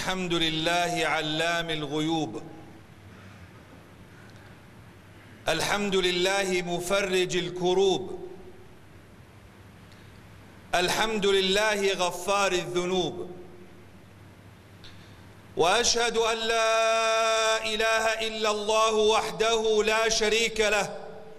الحمد لله علام الغيوب، الحمد لله مفرج الكروب، الحمد لله غفار الذنوب، وأشهد أن لا إله إلا الله وحده لا شريك له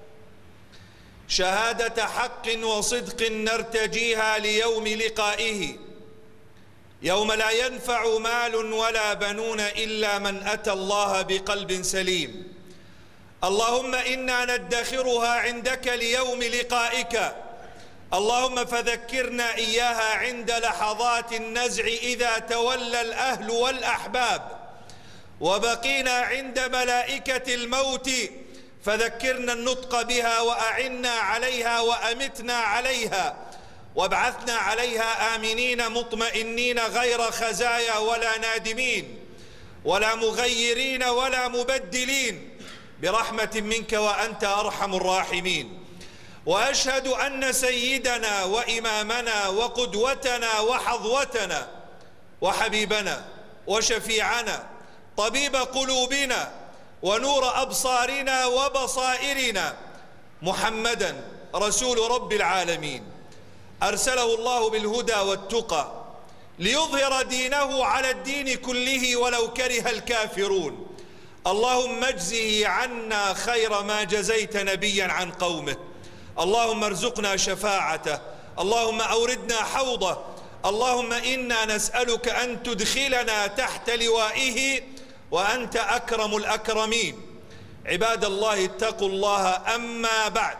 شهادة حق وصدق نرتجيها ليوم لقائه، يوم لا ينفع مال ولا بنون إلا من أتى الله بقلب سليم. اللهم إنا ندخرها عندك ليوم لقائك، اللهم فذكرنا إياها عند لحظات النزع إذا تولى الأهل والأحباب، وبقينا عند ملائكة الموت فذكرنا النطق بها وأعنا عليها وأمتنا عليها، وابعثنا عليها آمنين مطمئنين غير خزايا ولا نادمين ولا مغيرين ولا مبدلين، برحمة منك وأنت أرحم الراحمين. وأشهد أن سيدنا وإمامنا وقدوتنا وحظوتنا وحبيبنا وشفيعنا طبيب قلوبنا ونور أبصارنا وبصائرنا محمدا رسول رب العالمين، أرسله الله بالهدى والتقى ليظهر دينه على الدين كله ولو كره الكافرون. اللهم اجزه عنا خير ما جزيت نبيا عن قومه، اللهم ارزقنا شفاعته، اللهم أوردنا حوضه، اللهم إنا نسألك أن تدخلنا تحت لوائه وأنت أكرم الأكرمين. عباد الله اتقوا الله. أما بعد،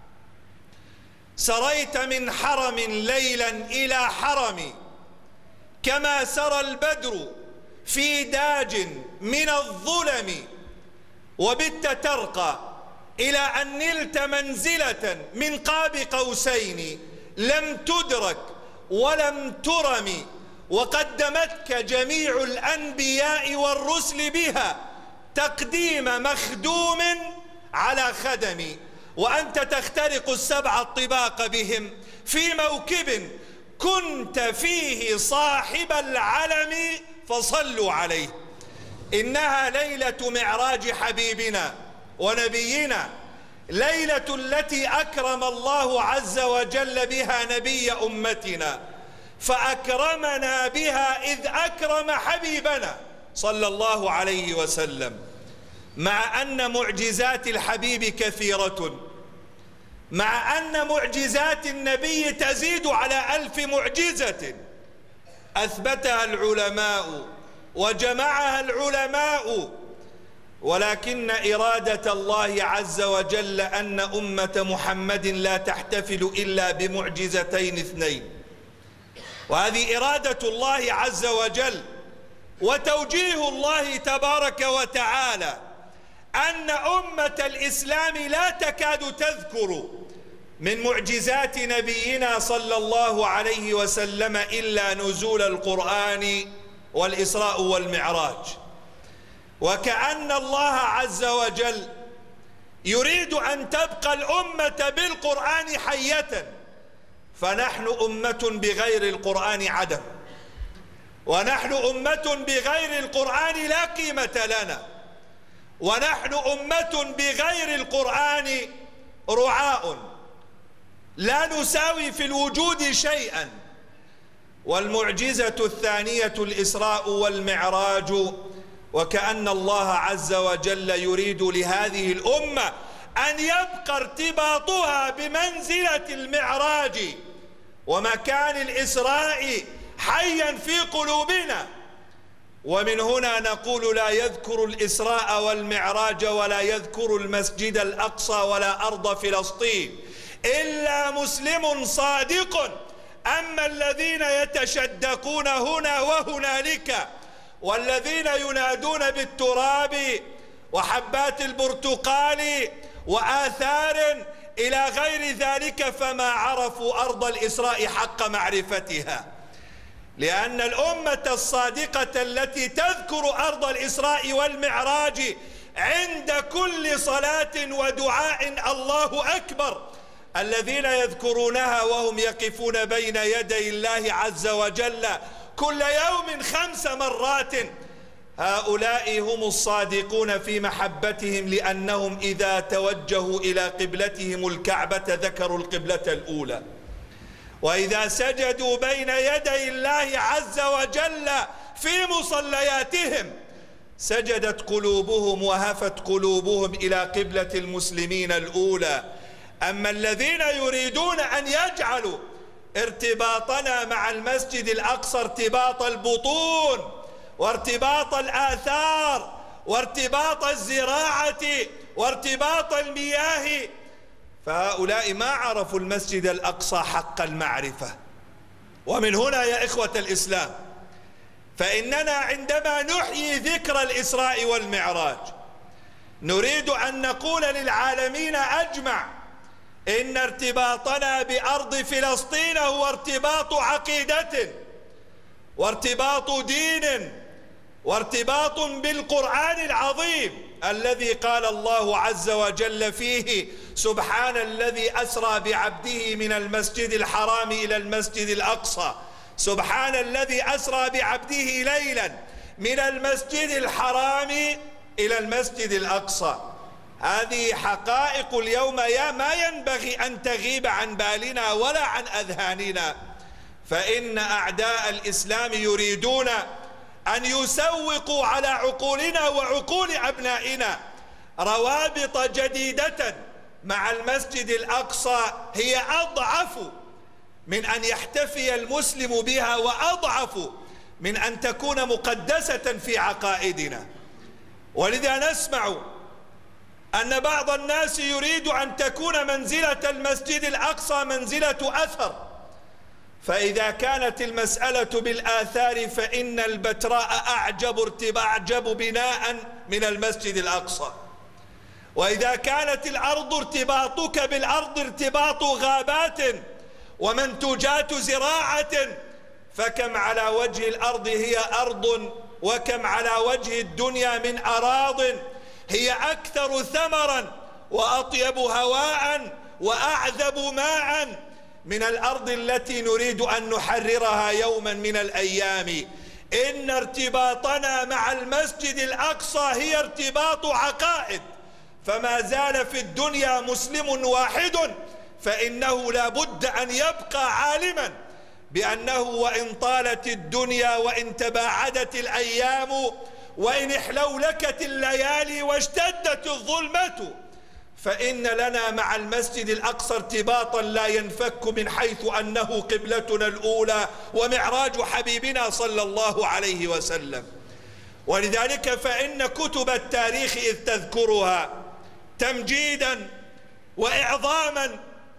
سريت من حرم ليلا إلى حرم كما سرى البدر في داج من الظلم، وبت ترقى إلى أن نلت منزلة من قاب قوسين لم تدرك ولم ترم، وقدمتك جميع الأنبياء والرسل بها تقديم مخدوم على خدم، وأنت تخترق السبع الطباق بهم في موكب كنت فيه صاحب العلم فصلوا عليه. إنها ليلة معراج حبيبنا ونبينا، ليلة التي أكرم الله عز وجل بها نبي أمتنا، فأكرمنا بها إذ أكرم حبيبنا صلى الله عليه وسلم. مع أن معجزات الحبيب كثيرة، مع أن معجزات النبي تزيد على 1000 معجزة أثبتها العلماء وجمعها العلماء، ولكن إرادة الله عز وجل أن أمة محمد لا تحتفل إلا بمعجزتين اثنين، وهذه إرادة الله عز وجل وتوجيه الله تبارك وتعالى، أن أمة الإسلام لا تكاد تذكر من معجزات نبينا صلى الله عليه وسلم إلا نزول القرآن والإسراء والمعراج، وكأن الله عز وجل يريد أن تبقى الأمة بالقرآن حية، فنحن أمة بغير القرآن عدم، ونحن أمة بغير القرآن لا قيمة لنا، ونحن أمة بغير القرآن رعاء لا نساوي في الوجود شيئا. والمعجزة الثانية الإسراء والمعراج، وكأن الله عز وجل يريد لهذه الأمة أن يبقى ارتباطها بمنزلة المعراج ومكان الإسراء حيا في قلوبنا. ومن هنا نقول لا يذكر الإسراء والمعراج ولا يذكر المسجد الأقصى ولا أرض فلسطين إلا مسلم صادق. أما الذين يتشدقون هنا وهنالك، والذين ينادون بالتراب وحبات البرتقال وآثار إلى غير ذلك، فما عرفوا أرض الإسراء حق معرفتها، لأن الأمة الصادقة التي تذكر أرض الإسراء والمعراج عند كل صلاة ودعاء الله أكبر، الذين يذكرونها وهم يقفون بين يدي الله عز وجل كل يوم 5 مرات. هؤلاء هم الصادقون في محبتهم، لأنهم إذا توجهوا إلى قبلتهم الكعبة ذكروا القبلة الأولى، وإذا سجدوا بين يدي الله عز وجل في مصلياتهم سجدت قلوبهم وهفت قلوبهم إلى قبلة المسلمين الأولى. أما الذين يريدون أن يجعلوا ارتباطنا مع المسجد الأقصى ارتباط البطون وارتباط الآثار وارتباط الزراعة وارتباط المياه، فهؤلاء ما عرفوا المسجد الأقصى حق المعرفة. ومن هنا يا إخوة الإسلام فإننا عندما نحيي ذكر الإسراء والمعراج نريد أن نقول للعالمين أجمع إن ارتباطنا بأرض فلسطين هو ارتباط عقيدة وارتباط دين وارتباط بالقرآن العظيم الذي قال الله عز وجل فيه: سبحان الذي أسرى بعبده من المسجد الحرام إلى المسجد الأقصى، سبحان الذي أسرى بعبده ليلا من المسجد الحرام إلى المسجد الأقصى. هذه حقائق اليوم ما ينبغي أن تغيب عن بالنا ولا عن أذهاننا، فإن أعداء الإسلام يريدون أن يسوقوا على عقولنا وعقول أبنائنا روابط جديدة مع المسجد الأقصى هي أضعف من أن يحتفي المسلم بها وأضعف من أن تكون مقدسة في عقائدنا. ولذا نسمع أن بعض الناس يريد أن تكون منزلة المسجد الأقصى منزلة أثر، فإذا كانت المسألة بالآثار فإن البتراء أعجب بناء من المسجد الأقصى. وإذا كانت الأرض ارتباطك بالأرض ارتباط غابات ومنتوجات زراعة، فكم على وجه الأرض هي أرض وكم على وجه الدنيا من أراض هي أكثر ثمرا وأطيب هواء وأعذب ماء من الأرض التي نريد أن نحررها يوما من الأيام. إن ارتباطنا مع المسجد الأقصى هي ارتباط عقائد، فما زال في الدنيا مسلم واحد فإنه لا بد أن يبقى عالما بأنه وإن طالت الدنيا وإن تباعدت الأيام وإن احلولكت الليالي واشتدت الظلمة فإن لنا مع المسجد الأقصى ارتباطا لا ينفك من حيث أنه قبلتنا الأولى ومعراج حبيبنا صلى الله عليه وسلم. ولذلك فإن كتب التاريخ إذ تذكرها تمجيدا وإعظاما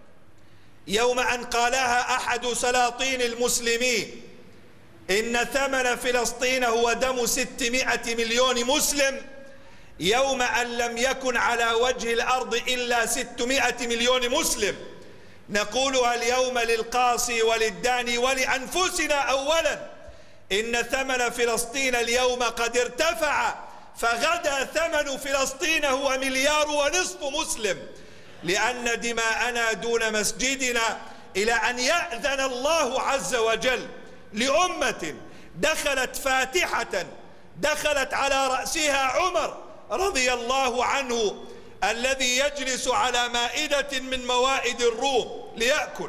يوم أن قالها أحد سلاطين المسلمين: إن ثمن فلسطين هو دم 600 مليون مسلم، يوم أن لم يكن على وجه الأرض إلا 600 مليون مسلم. نقولها اليوم للقاصي وللداني ولأنفسنا أولا: إن ثمن فلسطين اليوم قد ارتفع، فغدا ثمن فلسطين هو 1.5 مليار مسلم، لأن دماءنا دون مسجدنا إلى أن يأذن الله عز وجل لأمة دخلت فاتحة دخلت على رأسها عمر رضي الله عنه الذي يجلس على مائدة من موائد الروم ليأكل،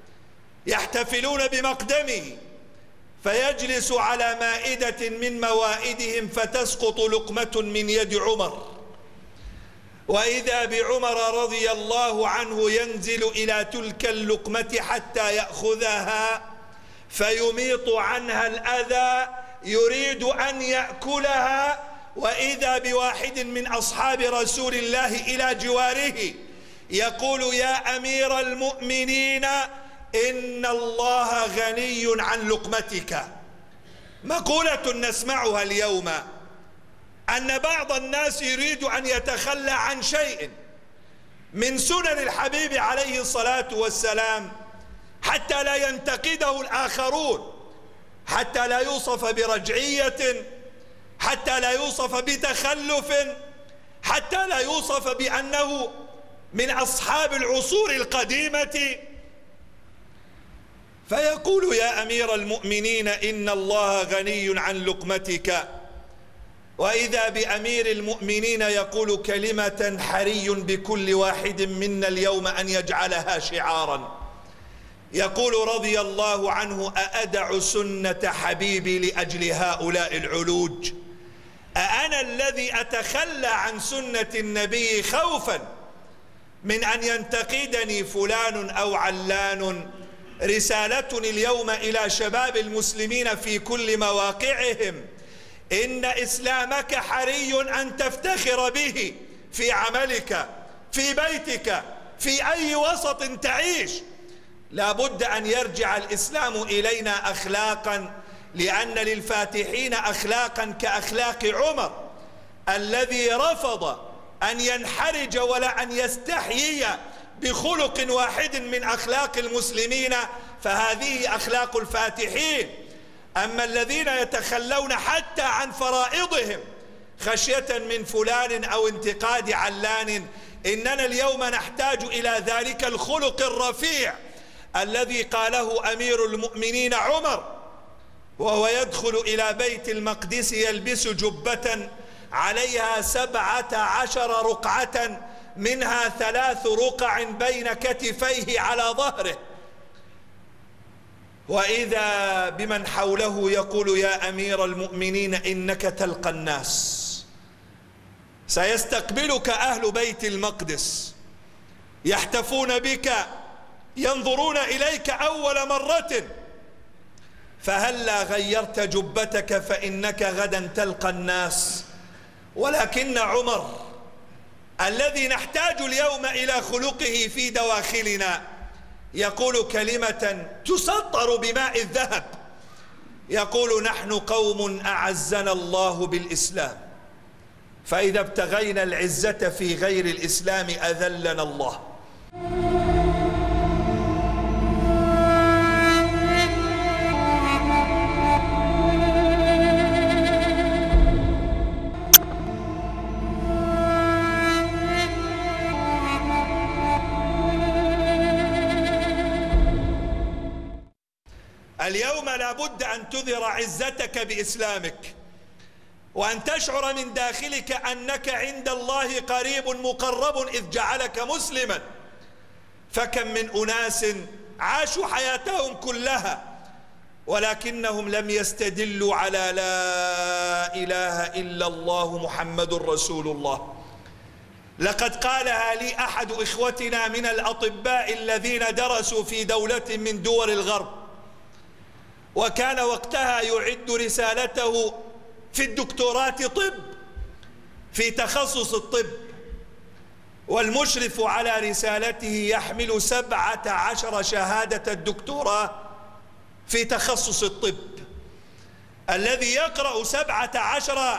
يحتفلون بمقدمه، فيجلس على مائدة من موائدهم فتسقط لقمة من يد عمر، وإذا بعمر رضي الله عنه ينزل إلى تلك اللقمة حتى يأخذها فيميط عنها الأذى يريد أن يأكلها، وإذا بواحد من أصحاب رسول الله إلى جواره يقول: يا أمير المؤمنين إن الله غني عن لقمتك. مقولة نسمعها اليوم أن بعض الناس يريد أن يتخلى عن شيء من سنن الحبيب عليه الصلاة والسلام حتى لا ينتقده الآخرون، حتى لا يوصف برجعية، حتى لا يوصف بتخلف، حتى لا يوصف بأنه من أصحاب العصور القديمة. فيقول يا أمير المؤمنين إن الله غني عن لقمتك، وإذا بأمير المؤمنين يقول كلمة حري بكل واحد منا اليوم أن يجعلها شعارا، يقول رضي الله عنه: أأدع سنة حبيبي لأجل هؤلاء العلوج؟ أأنا الذي أتخلى عن سنة النبي خوفا من أن ينتقدني فلان أو علان؟ رسالتني اليوم إلى شباب المسلمين في كل مواقعهم: إن إسلامك حري أن تفتخر به في عملك، في بيتك، في أي وسط تعيش. لا بد أن يرجع الإسلام إلينا أخلاقا، لأن للفاتحين أخلاقا كأخلاق عمر الذي رفض أن ينحرج ولا أن يستحيي بخلق واحد من أخلاق المسلمين، فهذه أخلاق الفاتحين. أما الذين يتخلون حتى عن فرائضهم خشية من فلان أو انتقاد علان، إننا اليوم نحتاج إلى ذلك الخلق الرفيع الذي قاله أمير المؤمنين عمر وهو يدخل إلى بيت المقدس يلبس جبة عليها 17 رقعة، منها 3 رقع بين كتفيه على ظهره، وإذا بمن حوله يقول يا أمير المؤمنين إنك تلقى الناس، سيستقبلك أهل بيت المقدس يحتفون بك، ينظرون إليك أول مرة، فهلا غيرت جبتك فإنك غدا تلقى الناس. ولكن عمر الذي نحتاج اليوم إلى خلقه في دواخلنا يقول كلمة تسطر بماء الذهب، يقول: نحن قوم أعزنا الله بالإسلام، فإذا ابتغينا العزة في غير الإسلام أذلنا الله. اليوم لا بد أن تظهر عزتك بإسلامك، وأن تشعر من داخلك أنك عند الله قريب مقرب إذ جعلك مسلما. فكم من أناس عاشوا حياتهم كلها ولكنهم لم يستدلوا على لا إله إلا الله محمد رسول الله. لقد قالها لي أحد إخوتنا من الأطباء الذين درسوا في دولة من دول الغرب، وكان وقتها يعد رسالته في الدكتوراه طب في تخصص الطب، والمشرف على رسالته يحمل 17 شهادة الدكتوراه في تخصص الطب. الذي يقرأ 17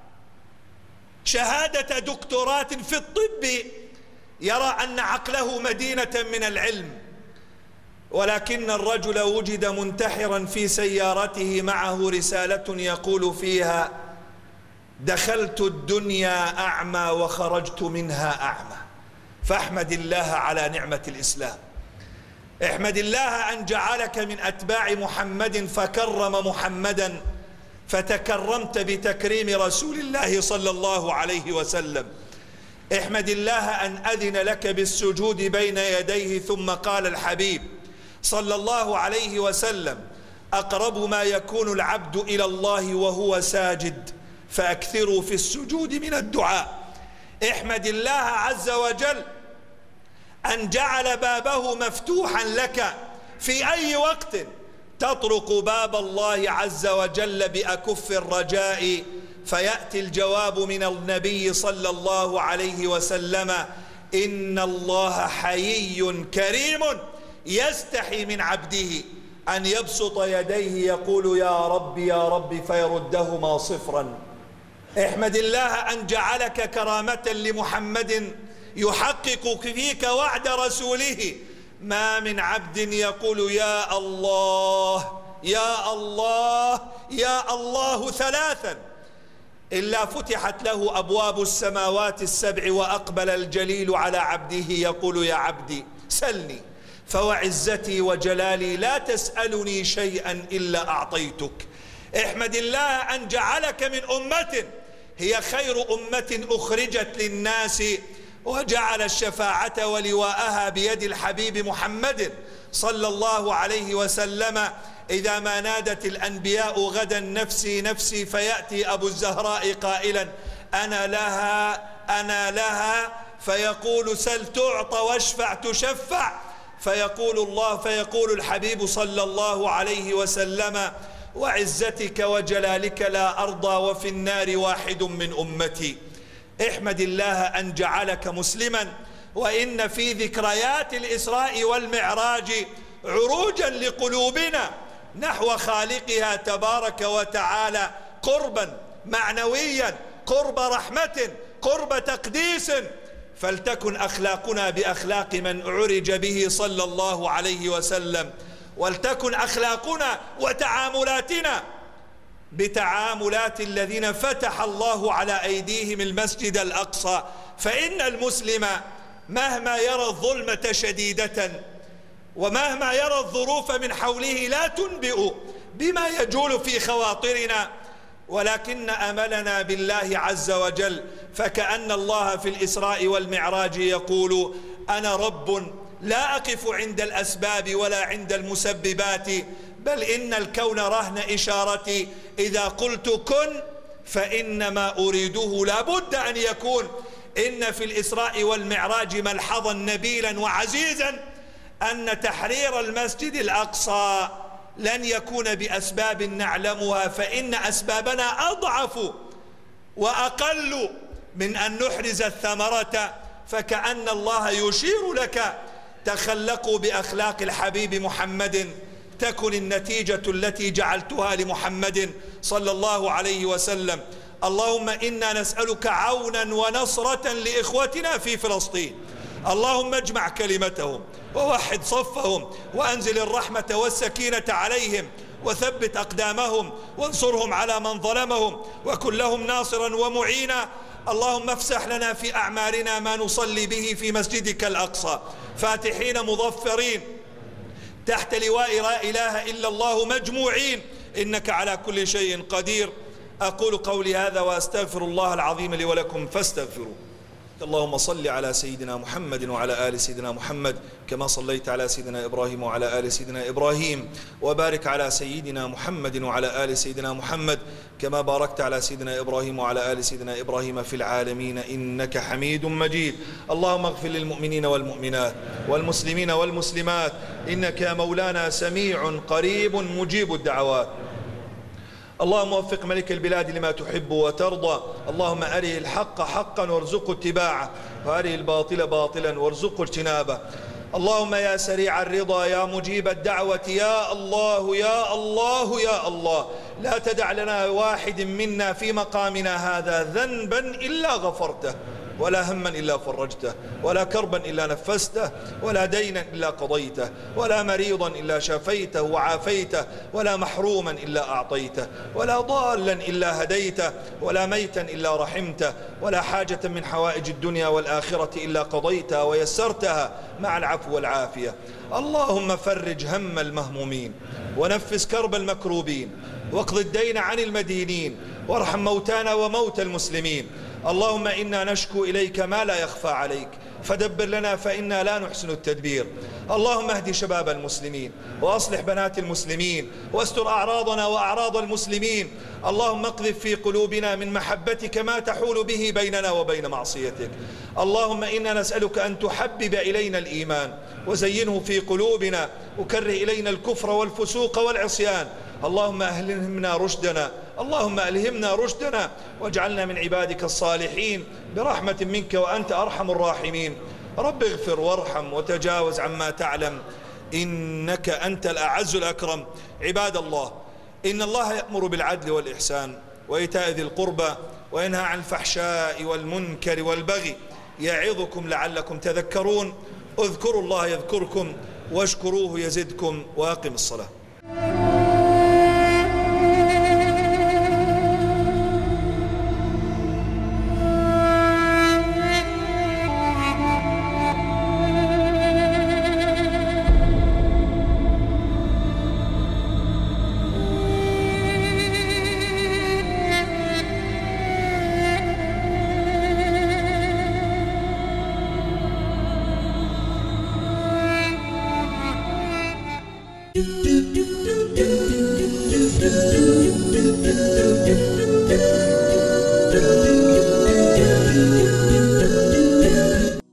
شهادة دكتوراه في الطب يرى أن عقله مدينة من العلم، ولكن الرجل وجد منتحرا في سيارته معه رسالة يقول فيها: دخلت الدنيا أعمى وخرجت منها أعمى. فاحمد الله على نعمة الإسلام، احمد الله أن جعلك من أتباع محمد فكرم محمدا، فتكرمت بتكريم رسول الله صلى الله عليه وسلم. احمد الله أن أذن لك بالسجود بين يديه، ثم قال الحبيب صلى الله عليه وسلم: أقرب ما يكون العبد إلى الله وهو ساجد فأكثروا في السجود من الدعاء. احمد الله عز وجل أن جعل بابه مفتوحا لك في أي وقت تطرق باب الله عز وجل بأكف الرجاء، فيأتي الجواب من النبي صلى الله عليه وسلم: إن الله حيي كريم يستحي من عبده أن يبسط يديه يقول يا رب يا رب فيردهما صفرا. احمد الله أن جعلك كرامة لمحمد يحقق فيك وعد رسوله: ما من عبد يقول يا الله يا الله يا الله 3 إلا فتحت له أبواب السماوات 7، وأقبل الجليل على عبده يقول يا عبدي سلني، فوعزتي وجلالي لا تسألني شيئا إلا أعطيتك. احمد الله أن جعلك من أمة هي خير أمة أخرجت للناس، وجعل الشفاعة ولواءها بيد الحبيب محمد صلى الله عليه وسلم. إذا ما نادت الأنبياء غدا نفسي نفسي، فيأتي أبو الزهراء قائلا أنا لها أنا لها، فيقول سل تعطى واشفع تشفع، فيقول الحبيب صلى الله عليه وسلم وعزتك وجلالك لا أرضى وفي النار واحد من أمتي. احمد الله أن جعلك مسلما. وإن في ذكريات الإسراء والمعراج عروجا لقلوبنا نحو خالقها تبارك وتعالى، قربا معنويا، قرب رحمة، قرب تقديس. فلتكن أخلاقنا بأخلاق من عرج به صلى الله عليه وسلم، ولتكن أخلاقنا وتعاملاتنا بتعاملات الذين فتح الله على أيديهم المسجد الأقصى. فإن المسلم مهما يرى الظلمة شديدة ومهما يرى الظروف من حوله لا تنبئ بما يجول في خواطرنا، ولكن أملنا بالله عز وجل. فكأن الله في الإسراء والمعراج يقول أنا رب لا أقف عند الأسباب ولا عند المسببات، بل إن الكون رهن إشارتي، إذا قلت كن فإنما أريده لا بد أن يكون. إن في الإسراء والمعراج ملحظا نبيلا وعزيزا أن تحرير المسجد الأقصى لن يكون بأسباب نعلمها، فإن أسبابنا أضعف وأقل من أن نحرز الثمرة. فكأن الله يشير لك تخلقوا بأخلاق الحبيب محمد تكن النتيجة التي جعلتها لمحمد صلى الله عليه وسلم. اللهم إنا نسألك عونا ونصرة لإخوتنا في فلسطين، اللهم اجمع كلمتهم ووحد صفهم وأنزل الرحمة والسكينة عليهم وثبت أقدامهم وانصرهم على من ظلمهم وكن لهم ناصرا ومعينا. اللهم افسح لنا في أعمالنا ما نصلي به في مسجدك الأقصى فاتحين مظفرين تحت لواء لا إله إلا الله مجموعين، إنك على كل شيء قدير. أقول قولي هذا وأستغفر الله العظيم لي ولكم فاستغفروه. اللهم صل على سيدنا محمد وعلى آل سيدنا محمد كما صليت على سيدنا إبراهيم وعلى آل سيدنا إبراهيم، وبارك على سيدنا محمد وعلى آل سيدنا محمد كما باركت على سيدنا إبراهيم وعلى آل سيدنا إبراهيم في العالمين إنك حميد مجيد. اللهم اغفر للمؤمنين والمؤمنات والمسلمين والمسلمات، إنك يا مولانا سميع قريب مجيب الدعوات. اللهم وفق ملك البلاد لما تحب وترضى، اللهم أره الحق حقا وارزقه اتباعه، وأره الباطل باطلا وارزقه اجتنابه. اللهم يا سريع الرضا يا مجيب الدعوة يا الله يا الله يا الله، لا تدع لنا واحد منا في مقامنا هذا ذنبا إلا غفرته، ولا هما إلا فرجته، ولا كربا إلا نفسته، ولا دينا إلا قضيته، ولا مريضا إلا شفيته وعافيته، ولا محروما إلا أعطيته، ولا ضالا إلا هديته، ولا ميتا إلا رحمته، ولا حاجة من حوائج الدنيا والآخرة إلا قضيتها ويسرتها مع العفو والعافية. اللهم فرج هم المهمومين ونفس كرب المكروبين واقض الدين عن المدينين وارحم موتانا وموتى المسلمين. اللهم إنا نشكو إليك ما لا يخفى عليك فدبر لنا فإنا لا نحسن التدبير. اللهم اهد شباب المسلمين وأصلح بنات المسلمين واستر أعراضنا وأعراض المسلمين. اللهم اقذف في قلوبنا من محبتك ما تحول به بيننا وبين معصيتك. اللهم إنا نسألك أن تحبب إلينا الإيمان وزينه في قلوبنا وكره إلينا الكفر والفسوق والعصيان. اللهم ألهمنا رشدنا، اللهم ألهمنا رشدنا واجعلنا من عبادك الصالحين برحمة منك وأنت أرحم الراحمين. رب اغفر وارحم وتجاوز عما تعلم إنك أنت الأعز الأكرم. عباد الله، إن الله يأمر بالعدل والإحسان وإيتاء ذي القربى وينهى عن الفحشاء والمنكر والبغي يعظكم لعلكم تذكرون. اذكروا الله يذكركم واشكروه يزدكم وأقم الصلاة. do do do do